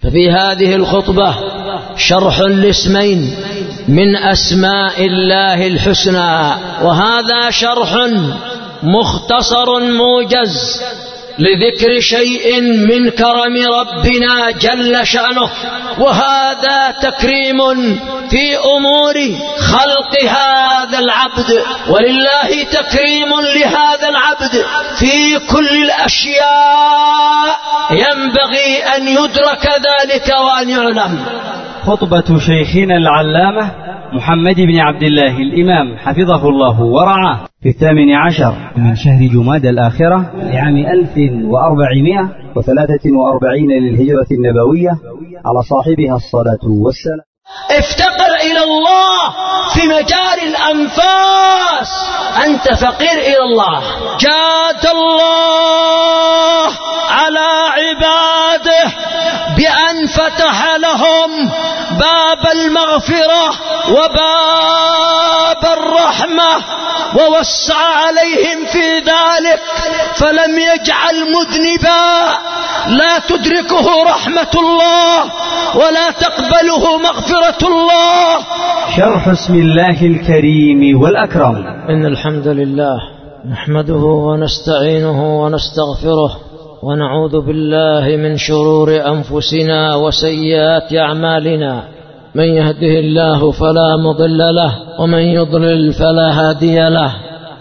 ففي هذه الخطبة شرح لاسمين من أسماء الله الحسنى، وهذا شرح مختصر موجز لذكر شيء من كرم ربنا جل شأنه، وهذا تكريم في أمور خلق هذا العبد، ولله تكريم لهذا العبد في كل الأشياء، ينبغي أن يدرك ذلك وأن يعلم. خطبة شيخنا العلامة محمد بن عبد الله الإمام حفظه الله ورعاه في 18 من شهر جمادى الآخرة لعام 1443 للهجرة النبوية على صاحبها الصلاة والسلام. افتقر إلى الله في مجاري الأنفاس، أنت فقير إلى الله. جاد الله على عباده بأن فتح لهم باب المغفرة وباب الرحمة، ووسع عليهم في ذلك، فلم يجعل مذنبا لا تدركه رحمة الله ولا تقبله مغفرة الله. شرح اسم الله الكريم والأكرم. إن الحمد لله نحمده ونستعينه ونستغفره، ونعوذ بالله من شرور أنفسنا وسيئات أعمالنا. من يهده الله فلا مضل له، ومن يضلل فلا هادي له،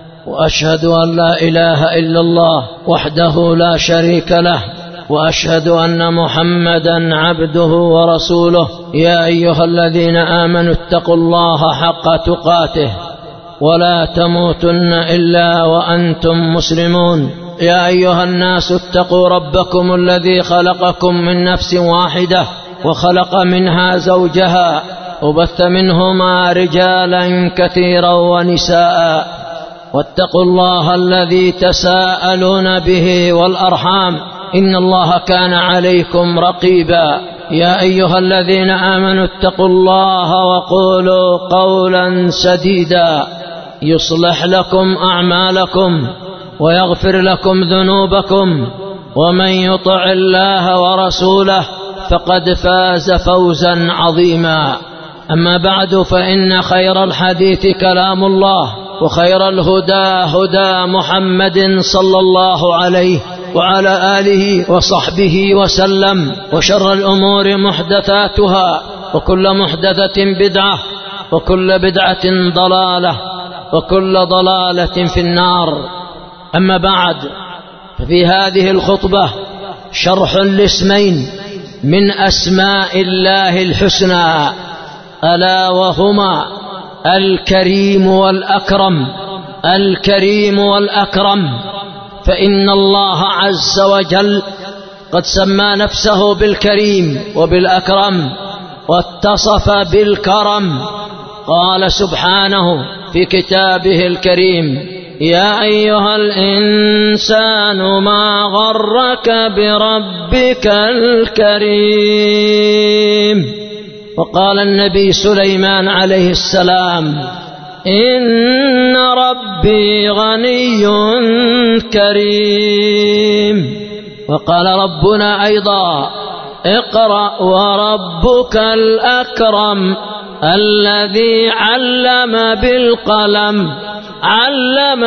وأشهد أن لا إله إلا الله وحده لا شريك له، وأشهد أن محمدا عبده ورسوله. يا أيها الذين آمنوا اتقوا الله حق تقاته ولا تموتن إلا وأنتم مسلمون. يا أيها الناس اتقوا ربكم الذي خلقكم من نفس واحدة وخلق منها زوجها، وبث منهما رجالا كثيرا ونساء، واتقوا الله الذي تساءلون به والأرحام، إن الله كان عليكم رقيبا. يا أيها الذين آمنوا اتقوا الله وقولوا قولا سديدا يصلح لكم أعمالكم ويغفر لكم ذنوبكم، ومن يطع الله ورسوله فقد فاز فوزا عظيما. أما بعد، فإن خير الحديث كلام الله، وخير الهدى هدى محمد صلى الله عليه وعلى آله وصحبه وسلم، وشر الأمور محدثاتها، وكل محدثة بدعة، وكل بدعة ضلالة، وكل ضلالة في النار. أما بعد، ففي هذه الخطبة شرح لاسمين من أسماء الله الحسنى، ألا وهما الكريم والأكرم. الكريم والأكرم، فإن الله عز وجل قد سمى نفسه بالكريم وبالأكرم، واتصف بالكرم. قال سبحانه في كتابه الكريم: يا أيها الإنسان ما غرك بربك الكريم. وقال النبي سليمان عليه السلام: إن ربي غني كريم. وقال ربنا أيضا: اقرأ وربك الأكرم الذي علم بالقلم علم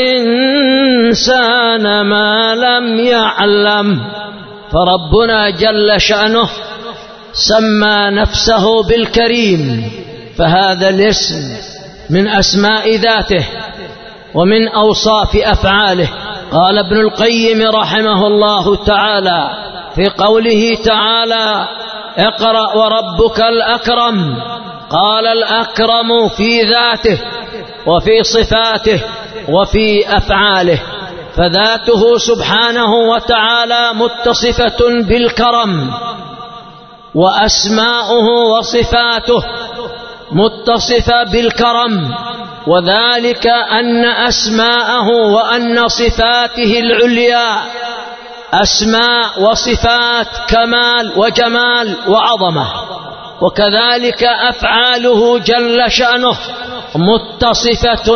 الإنسان ما لم يعلم. فربنا جل شأنه سمى نفسه بالكريم، فهذا الاسم من أسماء ذاته ومن أوصاف أفعاله. قال ابن القيم رحمه الله تعالى في قوله تعالى: اقرأ وربك الأكرم، قال الأكرم في ذاته وفي صفاته وفي أفعاله، فذاته سبحانه وتعالى متصفة بالكرم، وأسماؤه وصفاته متصفة بالكرم، وذلك أن أسماءه وأن صفاته العليا أسماء وصفات كمال وجمال وعظمة، وكذلك أفعاله جل شأنه متصفة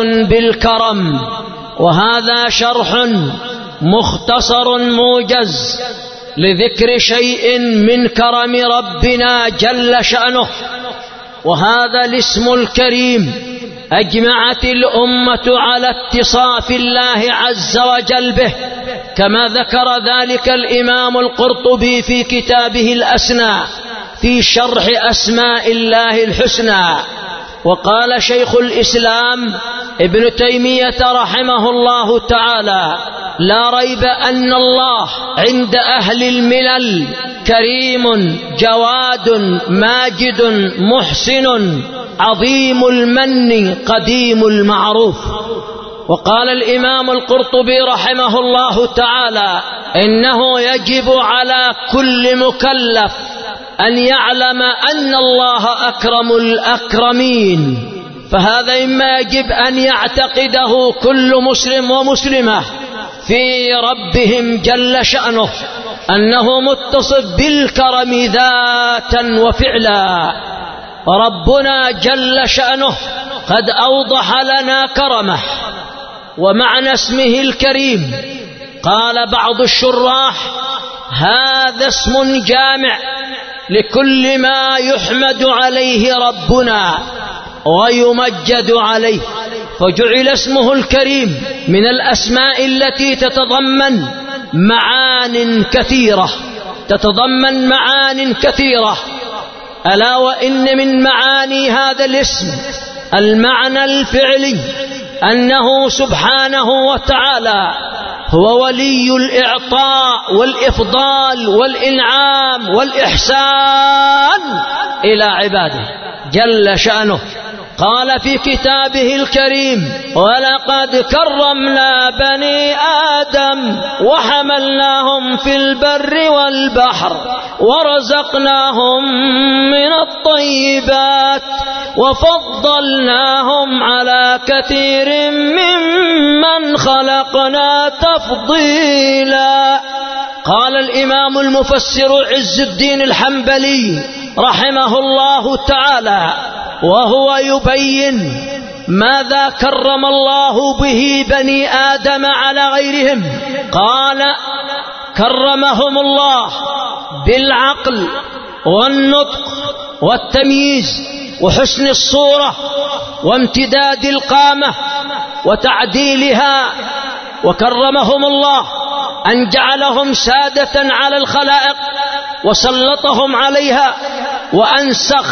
بالكرم. وهذا شرح مختصر موجز لذكر شيء من كرم ربنا جل شأنه، وهذا الاسم الكريم أجمعت الأمة على اتصاف الله عز وجل به، كما ذكر ذلك الإمام القرطبي في كتابه الأسنى في شرح أسماء الله الحسنى. وقال شيخ الإسلام ابن تيمية رحمه الله تعالى: لا ريب أن الله عند أهل الملل كريم جواد ماجد محسن عظيم المن قديم المعروف. وقال الإمام القرطبي رحمه الله تعالى: إنه يجب على كل مكلف أن يعلم أن الله أكرم الأكرمين، فهذا مما يجب أن يعتقده كل مسلم ومسلمة في ربهم جل شأنه، أنه متصف بالكرم ذاتا وفعلا. وربنا جل شأنه قد أوضح لنا كرمه ومعنى اسمه الكريم. قال بعض الشراح: هذا اسم جامع لكل ما يحمد عليه ربنا ويمجد عليه، فجعل اسمه الكريم من الأسماء التي تتضمن معان كثيرة، ألا وإن من معاني هذا الاسم المعنى الفعلي، أنه سبحانه وتعالى هو ولي الإعطاء والإفضال والإنعام والإحسان إلى عباده جل شأنه. قال في كتابه الكريم: ولقد كرمنا بني آدم وحملناهم في البر والبحر ورزقناهم من الطيبات وفضلناهم على كثير ممن خلقنا تفضيلا. قال الإمام المفسر عز الدين الحنبلي رحمه الله تعالى وهو يبين ماذا كرم الله به بني آدم على غيرهم، قال: كرمهم الله بالعقل والنطق والتمييز وحسن الصورة وامتداد القامة وتعديلها، وكرمهم الله أن جعلهم سادة على الخلائق وسلطهم عليها وأن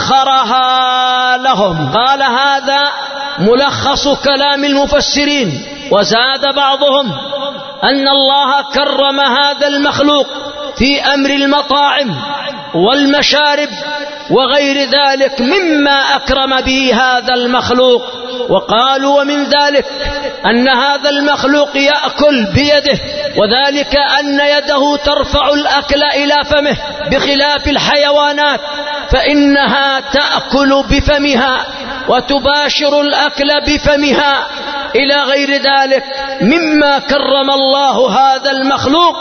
سخرها لهم. قال: هذا ملخص كلام المفسرين. وزاد بعضهم أن الله كرم هذا المخلوق في أمر المطاعم والمشارب وغير ذلك مما أكرم به هذا المخلوق. وقالوا: ومن ذلك أن هذا المخلوق يأكل بيده، وذلك أن يده ترفع الأكل إلى فمه، بخلاف الحيوانات فإنها تأكل بفمها وتباشر الأكل بفمها إلى غير ذلك مما كرم الله هذا المخلوق.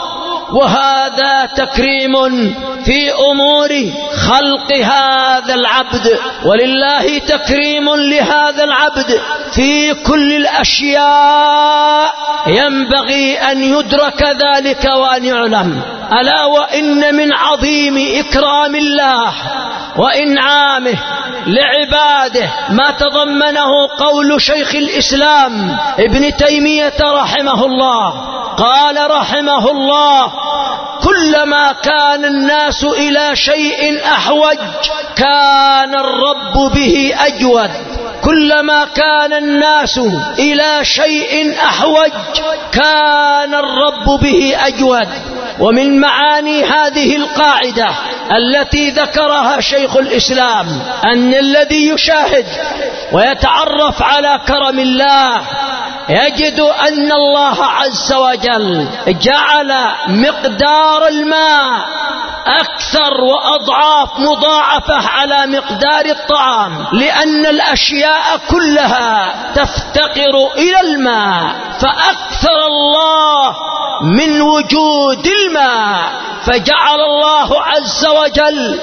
وهذا تكريم في أمور خلق هذا العبد، ولله تكريم لهذا العبد في كل الأشياء، ينبغي أن يدرك ذلك وأن يعلم. ألا وإن من عظيم إكرام الله وإنعامه لعباده ما تضمنه قول شيخ الإسلام ابن تيمية رحمه الله. قال رحمه الله: كلما كان الناس إلى شيء أحوج كان الرب به أجود. كلما كان الناس إلى شيء أحوج كان الرب به أجود. ومن معاني هذه القاعدة التي ذكرها شيخ الإسلام أن الذي يشاهد ويتعرف على كرم الله يجد أن الله عز وجل جعل مقدار الماء أكثر وأضعاف مضاعفة على مقدار الطعام، لأن الأشياء كلها تفتقر إلى الماء، فأكثر الله من وجود الماء، فجعل الله عز وجل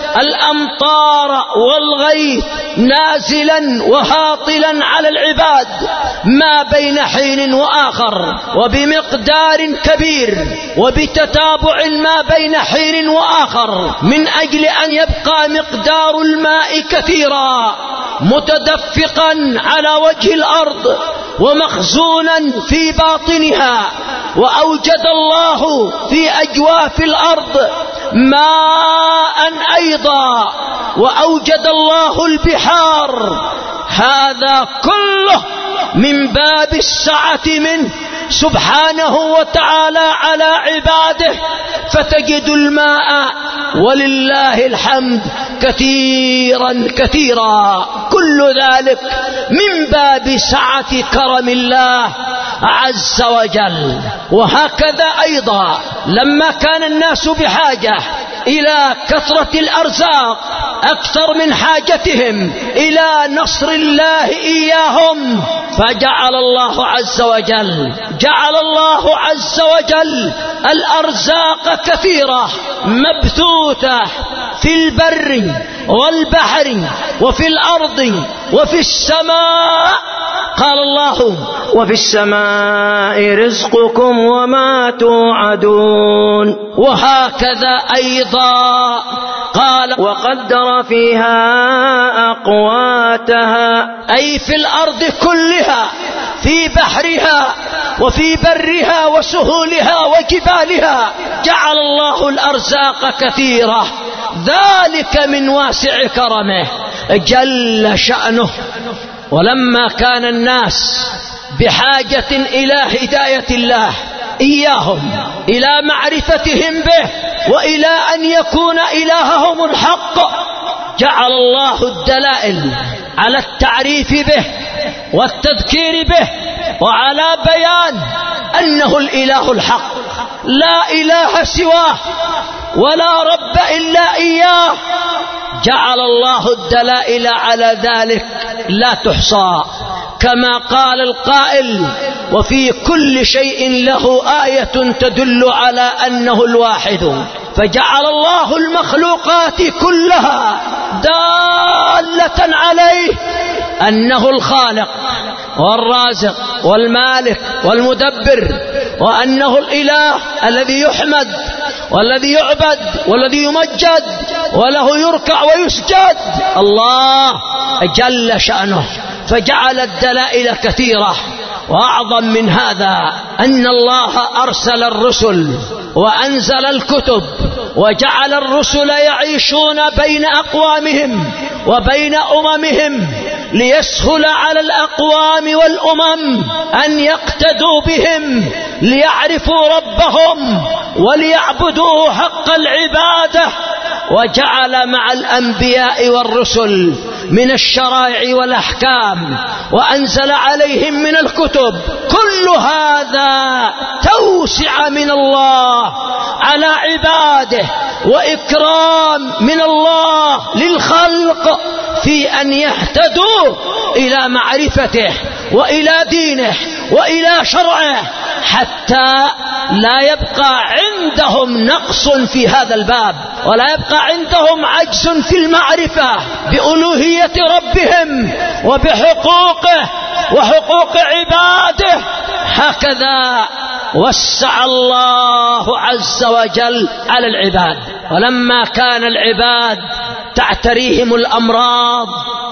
الأمطار والغيث نازلا وهاطلا على العباد ما بين حين وآخر وبمقدار كبير وبتتابع ما بين حين وآخر، من أجل أن يبقى مقدار الماء كثيرا متدفقا على وجه الأرض ومخزونا في باطنها. وأوجد الله في أجواف الأرض ماء أيضا، وأوجد الله البحار. هذا كله من باب السعة منه سبحانه وتعالى على عباده، فتجد الماء ولله الحمد كثيرا كثيرا. كل ذلك من باب سعة كرم الله عز وجل. وهكذا أيضا لما كان الناس بحاجة إلى كثرة الأرزاق أكثر من حاجتهم إلى نصر الله إياهم، فجعل الله عز وجل الأرزاق كثيرة مبثوثة في البر والبحر وفي الأرض وفي السماء. قال الله: وفي السماء رزقكم وما توعدون. وهكذا أيضا قال: وقدر فيها أقواتها، أي في الأرض كلها، في بحرها وفي برها وسهولها وجبالها، جعل الله الأرزاق كثيرة، ذلك من واسع كرمه جل شأنه. ولما كان الناس بحاجة إلى هداية الله إياهم، إلى معرفتهم به، وإلى أن يكون إلههم الحق، جعل الله الدلائل على التعريف به والتذكير به وعلى بيان أنه الإله الحق، لا إله سواه ولا رب إلا إياه. جعل الله الدلائل على ذلك لا تحصى، كما قال القائل: وفي كل شيء له آية تدل على أنه الواحد. فجعل الله المخلوقات كلها دالة عليه أنه الخالق والرازق والمالك والمدبر، وأنه الإله الذي يحمد والذي يعبد والذي يمجد وله يركع ويسجد، الله جل شأنه. فجعل الدلائل كثيرة، وأعظم من هذا أن الله أرسل الرسل وأنزل الكتب، وجعل الرسل يعيشون بين أقوامهم وبين أممهم ليسهل على الأقوام والأمم أن يقتدوا بهم، ليعرفوا ربهم وليعبدوه حق العبادة. وجعل مع الأنبياء والرسل من الشرائع والأحكام، وأنزل عليهم من الكتب. كل هذا توسع من الله على عباده، وإكرام من الله للخلق في أن يهتدوا إلى معرفته وإلى دينه وإلى شرعه، حتى لا يبقى عندهم نقص في هذا الباب، ولا يبقى عندهم عجز في المعرفة بألوهية ربهم وبحقوقه وحقوق عباده. هكذا وسع الله عز وجل على العباد. ولما كان العباد تعتريهم الأمراض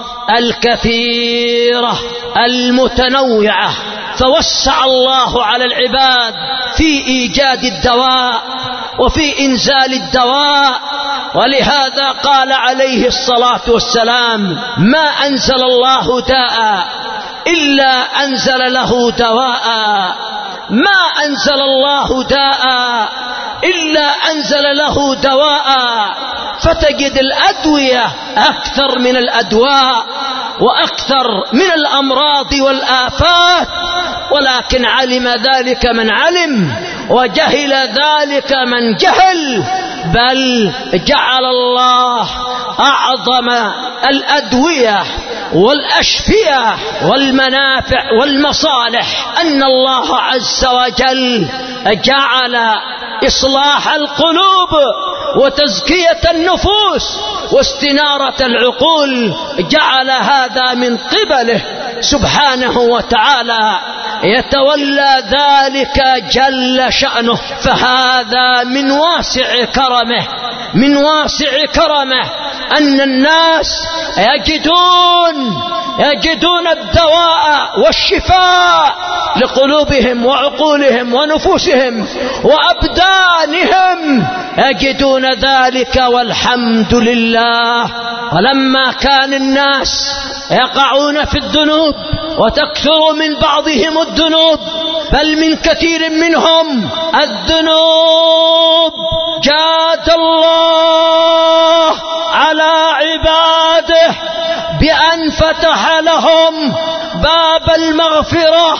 الكثيرة المتنوعة، فوسع الله على العباد في إيجاد الدواء وفي إنزال الدواء. ولهذا قال عليه الصلاة والسلام: ما أنزل الله داء إلا أنزل له دواء، ما أنزل الله داء إلا أنزل له دواء. فتجد الأدوية أكثر من الأدواء وأكثر من الأمراض والآفات، ولكن علم ذلك من علم وجهل ذلك من جهل. بل جعل الله أعظم الأدوية والأشفية والمنافع والمصالح أن الله عز وجل جعل إصلاح القلوب وتزكية النفوس واستنارة العقول، جعل هذا من قبله سبحانه وتعالى يتولى ذلك جل شأنه. فهذا من واسع كرمه أن الناس يجدون الدواء والشفاء لقلوبهم وعقولهم ونفوسهم وأبدانهم، يجدون ذلك والحمد لله. ولما كان الناس يقعون في الذنوب وتكثر من بعضهم الذنوب، بل من كثير منهم الذنوب، جاد الله على عباده بأن فتح لهم باب المغفرة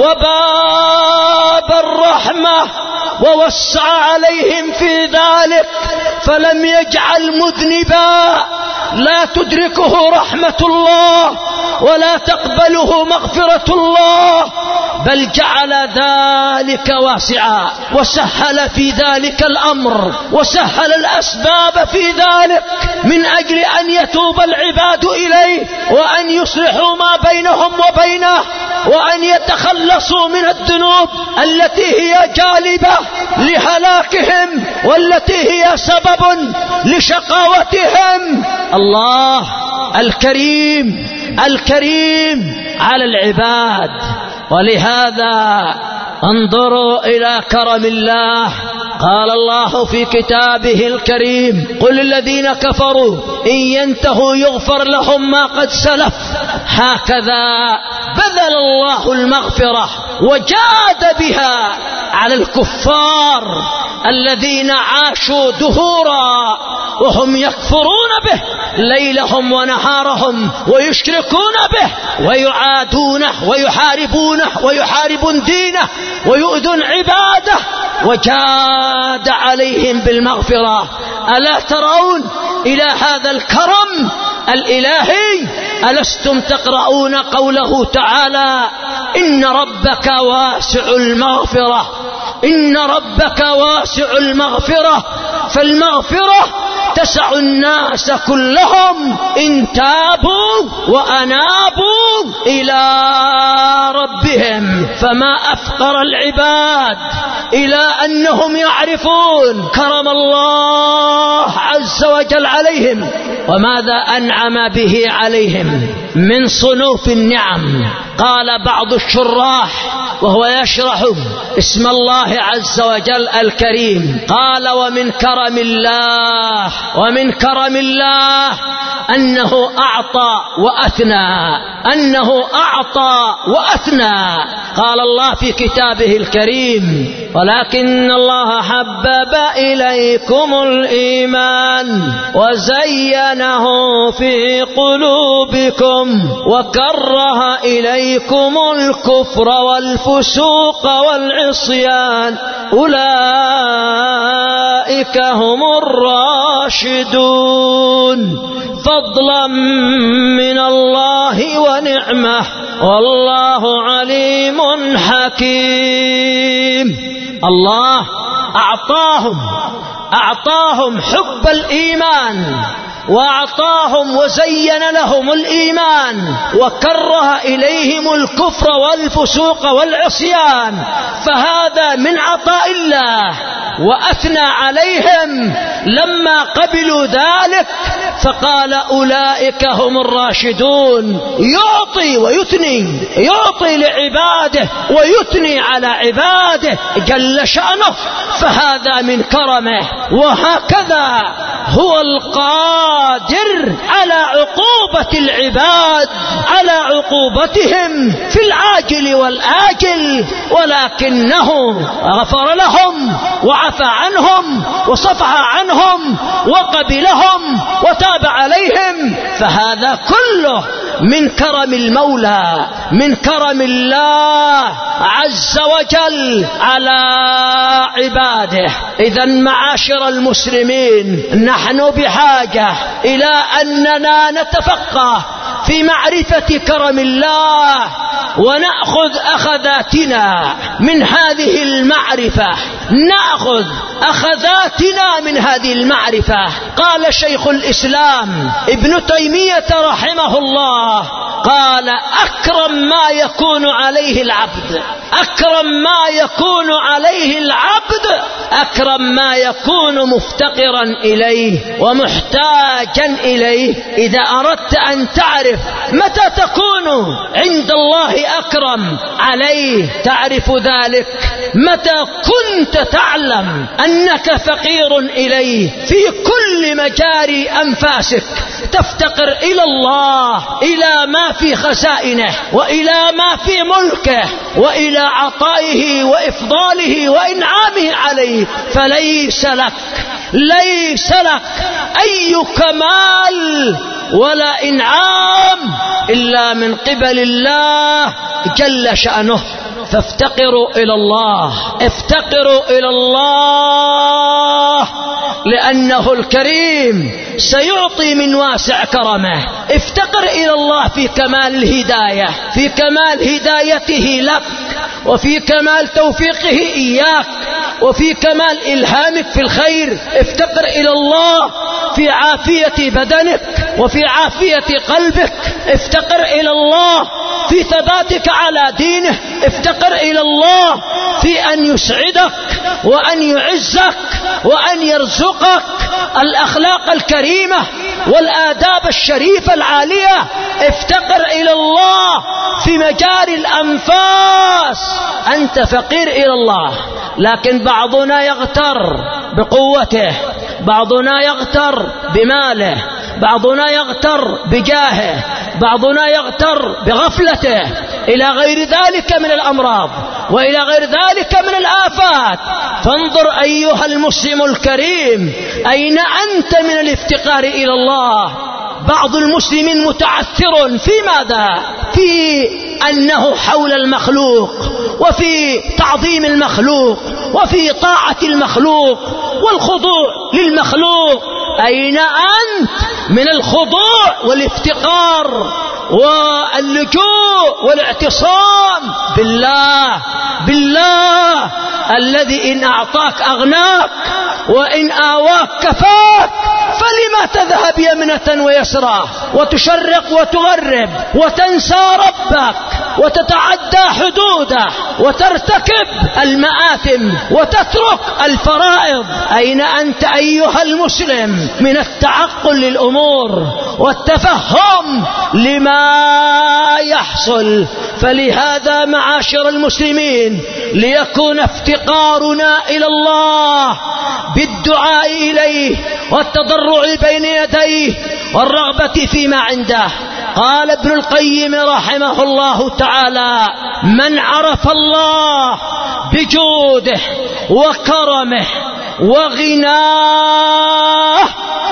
وباب الرحمة ووسع عليهم في ذلك، فلم يجعل مذنبا لا تدركه رحمة الله ولا تقبله مغفرة الله، بل جعل ذلك واسعا وسهل في ذلك الأمر وسهل الأسباب في ذلك من أجل أن يتوب العباد إليه وأن يصلحوا ما بينهم وبينه وأن يتخلصوا من الذنوب التي هي جالبة لهلاكهم والتي هي سبب لشقاوتهم. الله الكريم على العباد. ولهذا انظروا إلى كرم الله. قال الله في كتابه الكريم: قل الذين كفروا إن ينتهوا يغفر لهم ما قد سلف. هكذا بذل الله المغفرة وجاد بها على الكفار الذين عاشوا دهورا وهم يكفرون به ليلهم ونهارهم ويشركون به ويعادونه ويحاربونه ويحاربون دينه ويؤذون عباده، وجاد عليهم بالمغفرة. ألا ترون إلى هذا الكرم الإلهي؟ ألستم تقرؤون قوله تعالى: إن ربك واسع المغفرة، إن ربك واسع المغفرة. فالمغفرة تسع الناس كلهم إن تابوا وأنابوا إلى ربهم. فما أفقر العباد إلى أنهم يعرفون كرم الله عز وجل عليهم وماذا أنعم به عليهم من صنوف النعم. قال بعض الشراح وهو يشرح اسم الله عز وجل الكريم، قال: ومن كرم الله أنه أعطى وأثنى. قال الله في كتابه الكريم: ولكن الله حبب إليكم الإيمان وزينه في قلوبكم وكره إليكم الكفر والفسوق والعصيان أولئك هم الراشدون فضلا من الله ونعمة والله عليم حكيم. الله أعطاهم حب الإيمان وأعطاهم وزين لهم الإيمان وكره إليهم الكفر والفسوق والعصيان، فهذا من عطاء الله. وأثنى عليهم لما قبلوا ذلك فقال: أولئك هم الراشدون. يعطي ويثني، يعطي لعباده ويثني على عباده جل شأنه، فهذا من كرمه. وهكذا هو القادر على عقوبة العباد، على عقوبتهم في العاجل والآجل، ولكنه غفر لهم وعفى عنهم وصفح عنهم وقبلهم وتاب عليهم. فهذا كله من كرم المولى، من كرم الله عز وجل على عباده. إذن معاشر المسلمين، نحن بحاجة إلى أننا نتفقه في معرفة كرم الله ونأخذ أخذاتنا من هذه المعرفة، نأخذ أخذاتنا من هذه المعرفة. قال شيخ الإسلام ابن تيمية رحمه الله: قال أكرم ما يكون عليه العبد، أكرم ما يكون عليه العبد، أكرم ما يكون مفتقرا إليه ومحتاجا إليه. إذا أردت أن تعرف متى تكون عند الله أكرم عليه تعرف ذلك متى كنت تعلم أنك فقير إليه في كل مجاري أنفاسك، تفتقر إلى الله، إلى ما في خزائنه وإلى ما في ملكه وإلى عطائه وإفضاله وإنعامه عليه، فليس لك أي كمال ولا إنعام إلا من قبل الله جل شأنه. فافتقروا إلى الله، افتقروا إلى الله لأنه الكريم سيعطي من واسع كرمه. افتقر إلى الله في كمال الهداية، في كمال هدايته لك، وفي كمال توفيقه إياك، وفي كمال إلهامك في الخير. افتقر إلى الله في عافية بدنك وفي عافية قلبك. افتقر إلى الله في ثباتك على دينه. افتقر إلى الله في أن يسعدك وأن يعزك وأن يرزقك الأخلاق الكريمة والآداب الشريفة العالية. افتقر إلى الله في مجاري الأنفاس. أنت فقير إلى الله، لكن بعضنا يغتر بقوته، بعضنا يغتر بماله، بعضنا يغتر بجاهه، بعضنا يغتر بغفلته، إلى غير ذلك من الأمراض وإلى غير ذلك من الآفات. فانظر أيها المسلم الكريم، أين أنت من الافتقار إلى الله؟ بعض المسلمين متعثر في ماذا؟ في أنه حول المخلوق وفي تعظيم المخلوق وفي طاعة المخلوق والخضوع للمخلوق. أين أنت من الخضوع والافتقار واللجوء والاعتصام بالله الذي إن أعطاك أغناك وإن آواك كفاك؟ فلما تذهب يمنة ويسرى وتشرق وتغرب وتنسى ربك وتتعدى حدوده وترتكب المآثم وتترك الفرائض؟ أين أنت أيها المسلم من التعقل للأمور والتفهم لما يحصل؟ فلهذا معاشر المسلمين، ليكون افتقارنا إلى الله بالدعاء إليه والتضرع بين يديه والرغبة فيما عنده. قال ابن القيم رحمه الله تعالى: من عرف الله بجوده وكرمه وغناه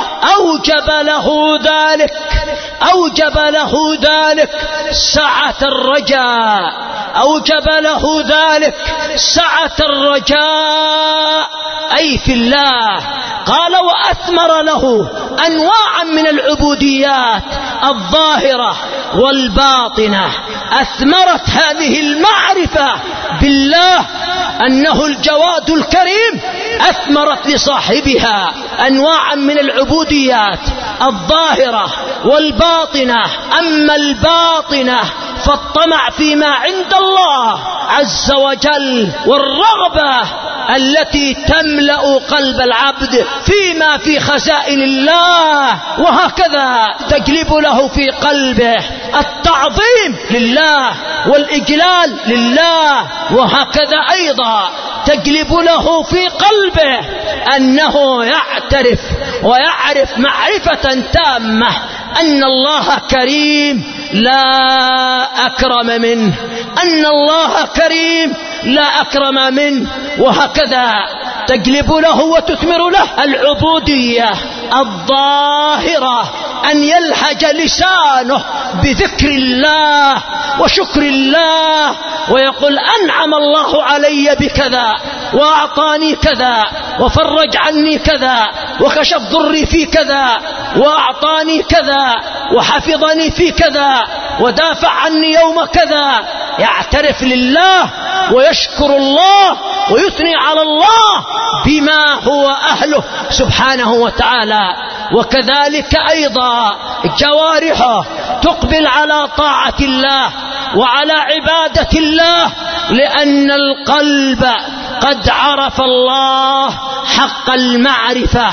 أوجب له ذلك سعة الرجاء، أوجب له ذلك سعة الرجاء أي في الله. قال: وأثمر له أنواعا من العبوديات الظاهرة والباطنة. أثمرت هذه المعرفة بالله أنه الجواد الكريم، أثمرت لصاحبها أنواعا من العبوديات الظاهرة والباطنة. أما الباطنة فالطمع فيما عند الله عز وجل والرغبة التي تملأ قلب العبد فيما في خزائن الله، وهكذا تجلب له في قلبه التعظيم لله والإجلال لله، وهكذا أيضا تجلب له في قلبه أنه يعترف ويعرف معرفة تامة أن الله كريم لا أكرم منه، أن الله كريم لا أكرم منه. وهكذا تجلب له وتثمر له العبودية الظاهرة، أن يلهج لسانه بذكر الله وشكر الله ويقول: أنعم الله علي بكذا وأعطاني كذا وفرج عني كذا وكشف ضري في كذا وأعطاني كذا وحفظني في كذا ودافع عني يوم كذا. يعترف لله ويشكر الله ويثني على الله بما هو أهله سبحانه وتعالى. وكذلك أيضا جوارحه تقبل على طاعة الله وعلى عبادة الله، لأن القلب قد عرف الله حق المعرفة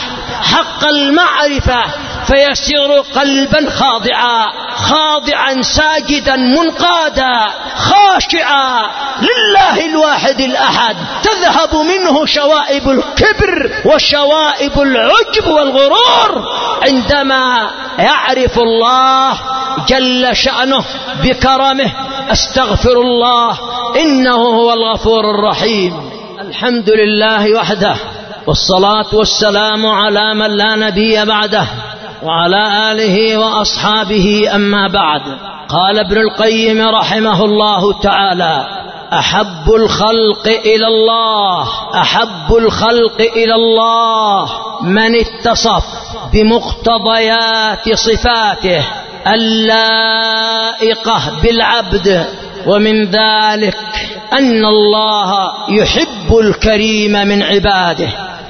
فيصير قلبا خاضعا ساجدا منقادا خاشعا لله الواحد الأحد، تذهب منه شوائب الكبر وشوائب العجب والغرور عندما يعرف الله جل شأنه بكرمه. أستغفر الله إنه هو الغفور الرحيم. الحمد لله وحده، والصلاة والسلام على من لا نبي بعده، وعلى آله وأصحابه، أما بعد. قال ابن القيم رحمه الله تعالى: أحب الخلق إلى الله من اتصف بمقتضيات صفاته اللائقة بالعبد، ومن ذلك أن الله يحب الكريم من عباده،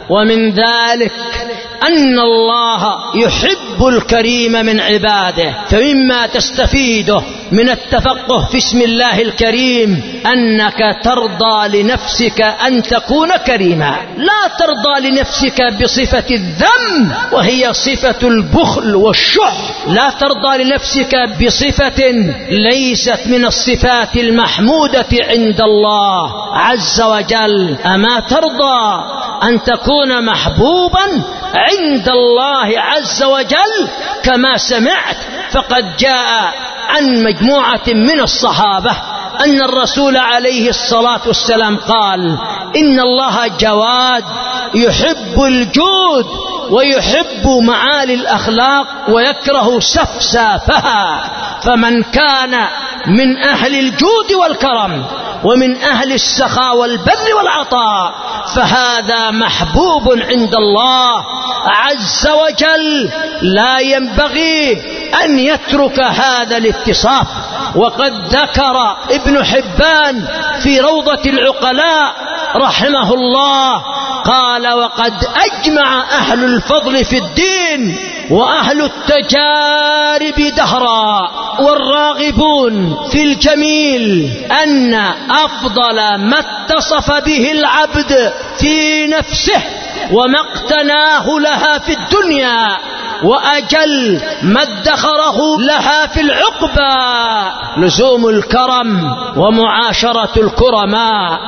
فمما تستفيده من التفقه في اسم الله الكريم أنك ترضى لنفسك أن تكون كريما، لا ترضى لنفسك بصفة الذم وهي صفة البخل والشح، لا ترضى لنفسك بصفة ليست من الصفات المحمودة عند الله عز وجل. أما ترضى أن تكون محبوبا عند الله عز وجل؟ كما سمعت فقد جاء عن مجموعة من الصحابة أن الرسول عليه الصلاة والسلام قال: إن الله جواد يحب الجود ويحب معالي الأخلاق ويكره سفسافها، فمن كان من أهل الجود والكرم ومن أهل السخاء والبذل والعطاء فهذا محبوب عند الله عز وجل، لا ينبغي أن يترك هذا الاتصاف. وقد ذكر ابن حبان في روضة العقلاء رحمه الله قال: وقد أجمع أهل الفضل في الدين وأهل التجارب دهرا والراغبون في الجميل أن أفضل ما اتصف به العبد في نفسه وما اقتناه لها في الدنيا وأجل ما ادخره لها في العقبى لزوم الكرم ومعاشرة الكرماء،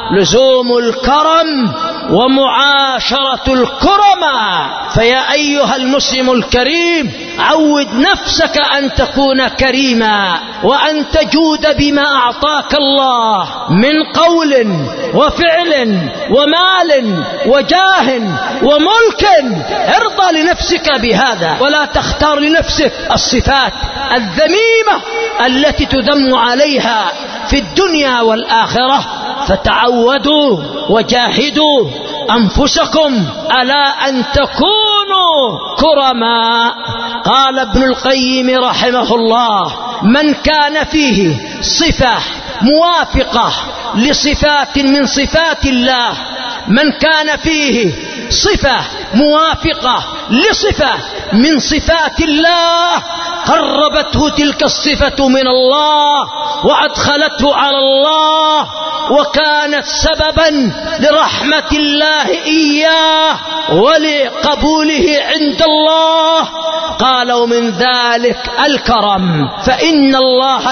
فيا أيها المسلم الكريم، عود نفسك أن تكون كريما وأن تجود بما أعطاك الله من قول وفعل ومال وجاه وملك. ارضى لنفسك بهذا، ولا تختار لنفسك الصفات الذميمة التي تذم عليها في الدنيا والآخرة. فتعودوا وجاهدوا أنفسكم ألا أن تكونوا كرماء. قال ابن القيم رحمه الله: من كان فيه صفة موافقة لصفات من صفات الله، من كان فيه صفة موافقة لصفة من صفات الله قربته تلك الصفة من الله وأدخلته على الله وكانت سببا لرحمة الله إياه ولقبوله عند الله. قالوا من ذلك الكرم، فإن الله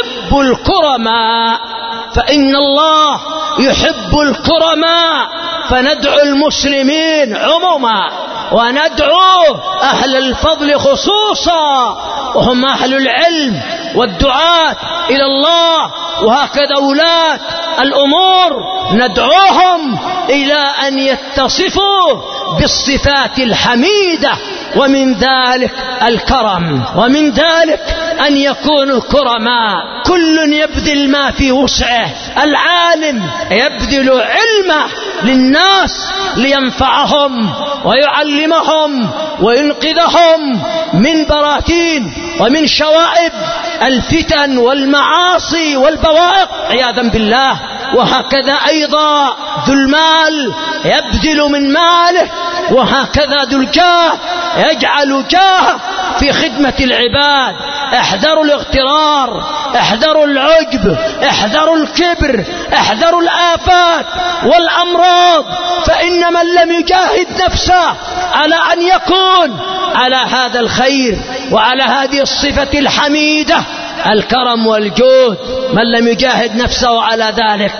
يحب الكرماء، فندعو المسلمين عموما وندعو أهل الفضل خصوصا، وهم أهل العلم والدعاة إلى الله، وهكذا أولاد الأمور ندعوهم إلى أن يتصفوا بالصفات الحميدة، ومن ذلك الكرم، ومن ذلك أن يكونوا كرماء. كل يبذل ما في وسعه، العالم يبذل علمه للناس لينفعهم ويعلمهم وينقذهم من براثين ومن شوائب الفتن والمعاصي والبوائق عياذا بالله. وهكذا أيضا ذو المال يبذل من ماله، وهكذا ذو الجاه يجعل جاهه في خدمة العباد. احذروا الاغترار، احذروا العجب، احذروا الكبر، احذروا الآفات والأمراض، فإن من لم يجاهد نفسه على أن يكون على هذا الخير وعلى هذه الصفة الحميدة الكرم والجود، من لم يجاهد نفسه على ذلك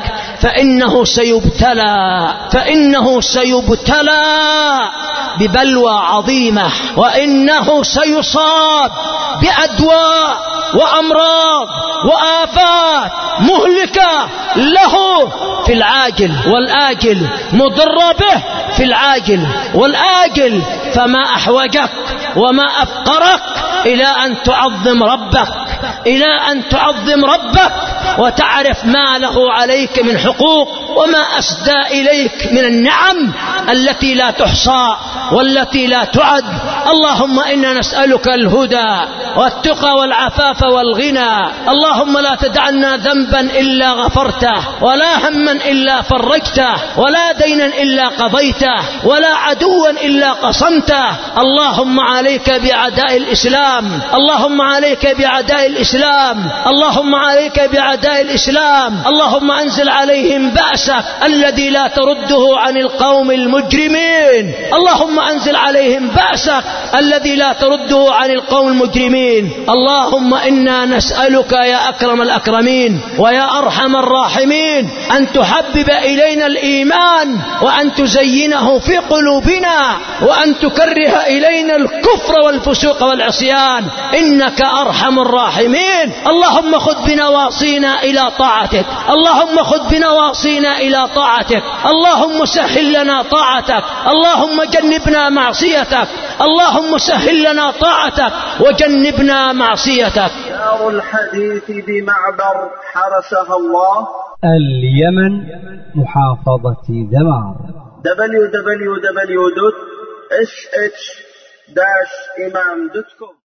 فإنه سيبتلى ببلوى عظيمة، وإنه سيصاب بأدواء وأمراض وآفات مهلكة له في العاجل والآجل، مضرة به في العاجل والآجل. فما أحوجك وما أفقرك إلى أن تعظم ربك، إلى أن تعظم ربك وتعرف ما له عليك من حقوق وما أسدى إليك من النعم التي لا تحصى والتي لا تعد. اللهم إنا نسألك الهدى والتقى والعفاف والغنى. اللهم لا تدعنا ذنبا إلا غفرته، ولا هما إلا فرجته، ولا دينا إلا قضيته، ولا عدوا إلا قصمته. اللهم عليك بأعداء الإسلام، اللهم عليك بأعداء الإسلام، اللهم عليك بأعداء الإسلام. اللهم أنزل عليهم بأسك الذي لا ترده عن القوم المجرمين، اللهم أنزل عليهم بأسك الذي لا ترده عن القوم المجرمين. اللهم إنا نسألك يا أكرم الأكرمين ويا أرحم الراحمين أن تحبب إلينا الإيمان، وأن تزينه في قلوبنا، وأن تكره إلينا الكفر والفسوق والعصيان، إنك أرحم الراحمين. اللهم خذ بنواصينا إلى طاعتك، اللهم خذ بنواصينا إلى طاعتك، اللهم سهل لنا طاعتك، اللهم جنبنا معصيتك، اللهم سهل لنا طاعتك وجنبنا معصيتك. دار الحديث بمعبر حرسها الله، اليمن، محافظة ذمار. www.sh-imam.com